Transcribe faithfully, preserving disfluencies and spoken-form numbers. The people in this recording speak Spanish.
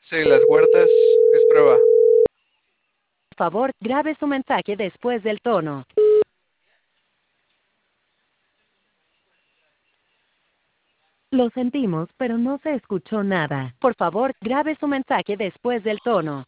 Sí, las huertas es prueba. Por favor, grabe su mensaje después del tono. Lo sentimos, pero no se escuchó nada. Por favor, grabe su mensaje después del tono.